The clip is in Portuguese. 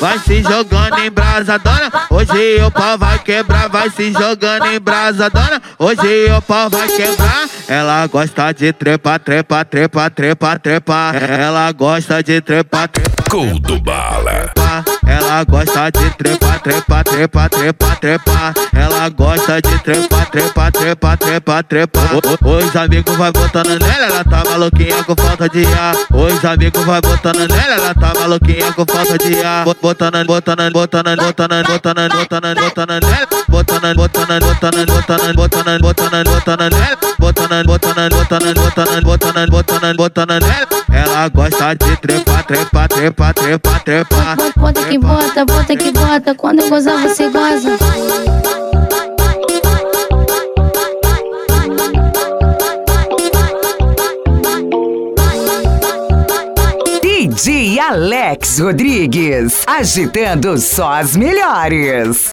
vai se jogando em brasa, dona. Hoje o pau vai quebrar, vai se jogando em brasa, dona. Hoje o pau vai quebrar. Ela gosta de trepa, trepa, trepa, trepa, trepa. Ela gosta de trepa, trepa. Gol do Bala. Ela gosta de trepa, trepa, trepa, trepa, trepa. Ela gosta de trepa, trepa, trepa, trepa, trepa. Os amigos vai botando nela, ela tá maluquinha com falta de ar. Os amigos vai botando nela, ela tá maluquinha com falta de ar. Botando, botando, botando, botando, botando, botando, botando nela. Botando, botando, botando, botando, botando, botando, botando nela. Botando, botando, botando, botando, botando, botando, botando nela. Ela gosta de trepa, trepa, trepa, trepa, trepa. Bota que bota, quando eu gozar você goza. DJ Alex Rodrigues, agitando só as melhores.